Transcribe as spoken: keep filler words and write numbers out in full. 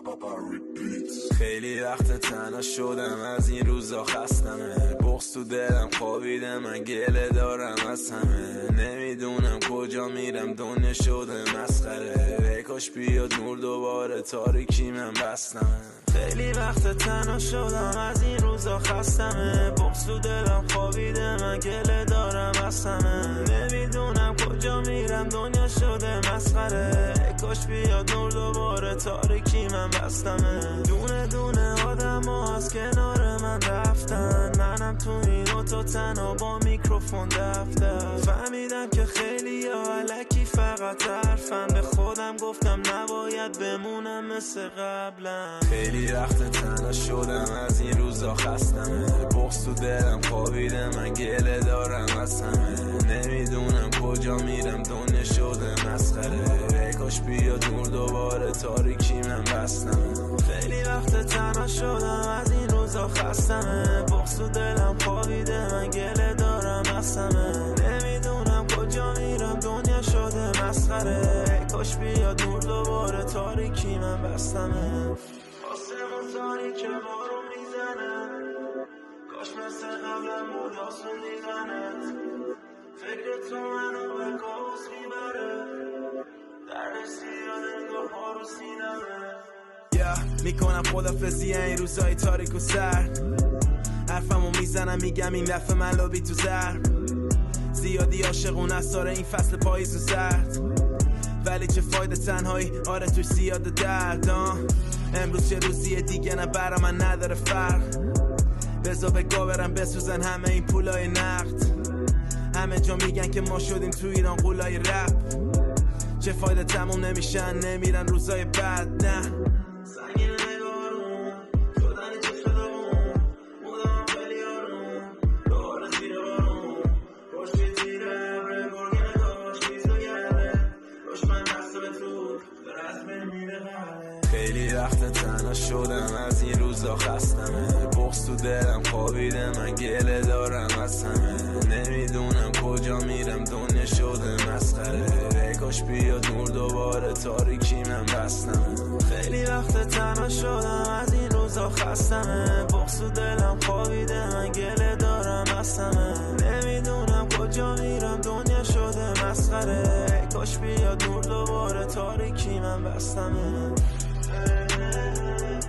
خیلی وقت تنها شدم، از این روزا خستمه، بغض تو دلم خوابیده، من گله دارم از همه، نمیدونم کجا میرم، دنیا شده مسخره، ای کاش بیاد نور دوباره، تاریکی من بستمه. خیلی وقت تنها شدم، از این روزا خستمه، بغض تو دلم خوابیده، من گله دارم از همه، نمیدونم کجا میرم، دنیا شده مسخره، ای کاش بیاد نور دوباره، تاریکی من بستمه. دونه دونه آدم ها از کنار من رفتن، منم تو این اتاق تنها با میکروفون دفتر، فهمیدم که خیلی ها علکی فقط حرفن، به خودم گفتم نباید بمونم مثل قبلا. خیلی وقت تنها شدم، از این روزا خستمه، بغض تو دلم خوابیده، من گله دارم از همه، نمیدونم کجا میرم، دنیا شده مسخره، ای کاش بیاد نور دوباره، تاریکی من بستمه. خیلی وقت تنها شدم، از این روزا خستمه، بغض تو دلم خوابیده، من گله دارم از همه، نمیدونم کجا میرم، دنیا شده مسخره، ای کاش بیاد نور دوباره، تاریکی من بستمه. آسمون تاریک بارون میزنه، کاش مثل قبلم بود آسون دیدنت، فکر تو منو به کابوس میبره، درد سیاد انگاه ها رو سینمه. yeah. میکنم خدافزی این روزای تاریک و سرد، حرفمو میزنم میگم این دفعه من لابی تو زرد، زیادی عاشقون از ساره این فصل پاییز و زرد، ولی چه فایده تنهایی، آره توی زیاد درد. امروز چه روزیه دیگه، نه برا من نداره فرق، بزا بگا برم بسوزن همه این پولای نقد، همه جا میگن که ما شدیم تو ایران قولای رپ، چه فایده تموم نمیشن، نمیرن روزای بعد. نه سنگین نگارون شدنی چه شدمون، بودم خیلی آروم، دوباره زیر بارون، پشتی تیره عبره گرگه داشت بیز و گره، دشمن دست به تو داره از بین میره غره. خیلی وقت تنها شدم، از این روزا خستمه، بغض تو دلم خوابیده، من گله دارم از همه، نمیدونم کجا میرم، دنیا شده مسخره، ای کاش بیاد نور دوباره، تاریکی من بستمه. خیلی وقت تنها شدم، از این روزا خستمه، بغض تو دلم خوابیده، من گله دارم از همه، نمیدونم کجا میرم، دنیا شده مسخره، ای کاش بیاد نور دوباره، تاریکی من بستمه.